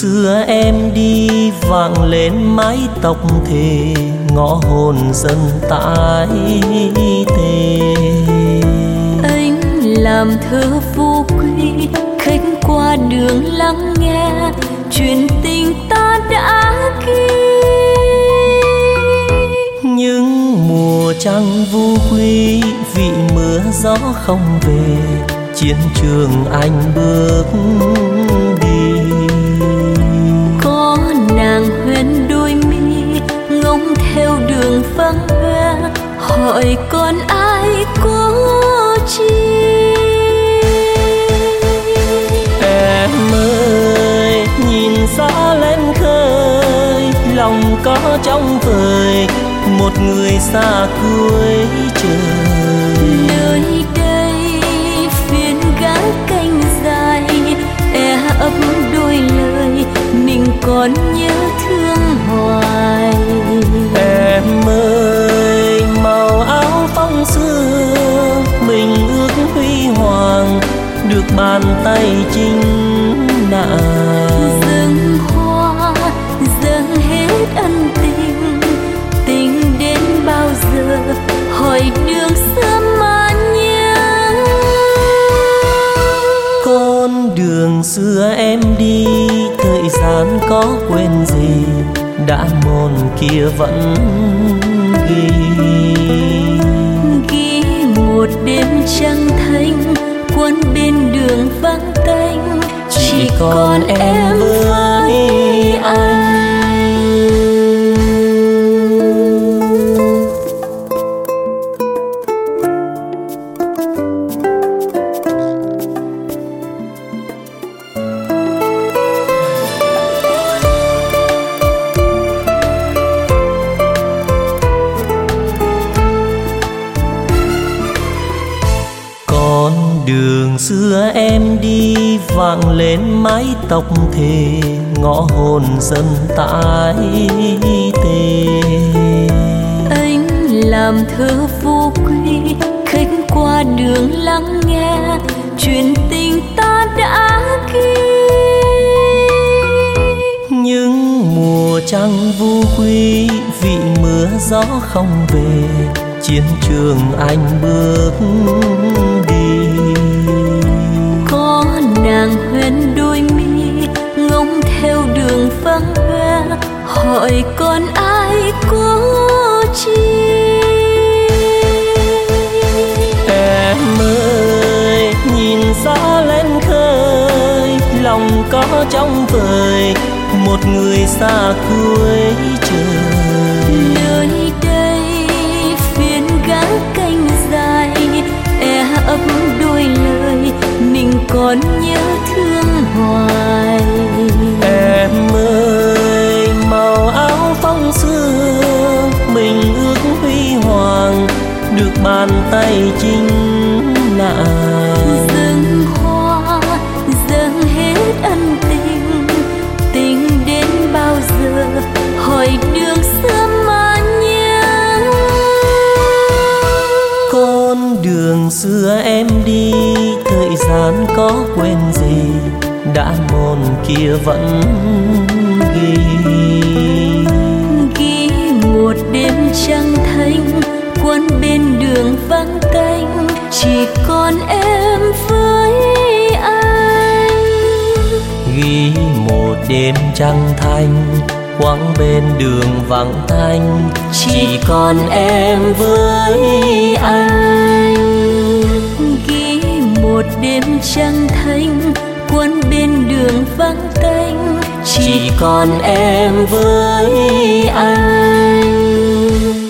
xưa em đi vang lên mái tóc thề, ngõ hồn dần tái tê. Anh làm thơ vô quy, khách qua đường lắng nghe chuyện tình ta đã ghi. Nhưng mùa trăng vu quy, vì mưa gió không về, chiến trường anh bước đi. Có nàng huyên đôi mi ngóng theo đường vắng hoe, hỏi còn ai có chi. Em ơi nhìn gió lên khơi, lòng có trong vời một người xa cuối trời. Nơi đây phiên gác canh dài, e ấp đôi lời mình còn nhớ thương hoài. Em ơi màu áo phong sương, mình ước huy hoàng được bàn tay chính nàng. Dâng hoa dâng hết ân tình, tình đến bao giờ hỏi đường xưa mà nhớ. Con đường xưa em đi, thời gian có quên gì, đã mòn kia vẫn ghi. Ghi một đêm trăng thanh, quân bên đường vắng tanh, chỉ còn em với anh. Đường xưa em đi vang lên mái tóc thề, ngõ hồn dần tái tê. Anh làm thơ vô quy, khách qua đường lắng nghe chuyện tình ta đã ghi. Nhưng mùa trăng vu quy, vì mưa gió không về, chiến trường anh bước đi. Có nàng huyên đôi mi ngóng theo đường vắng hoe, hỏi còn ai có chi. Em ơi nhìn gió lên khơi, lòng có trong vời một người xa cuối trời. Nơi đây phiên gác canh dài, e ấp đôi lời mình còn nhớ thương hoài. Em ơi màu áo phong sương, mình ước huy hoàng được bàn tay chính nàng. Dâng hoa dâng hết ân tình, tình đến bao giờ hỏi đường xưa mà nhớ. Con đường xưa em đi, thời gian có quên gì, đã mòn kia vẫn ghi. Ghi một đêm trăng thanh, quân bên đường vắng tanh, chỉ còn em với anh. Ghi một đêm trăng thanh, quãng bên đường vắng tanh, chỉ còn em với anh. Ghi một đêm trăng thanh, quân bên đường vắng tanh, chỉ còn em với anh.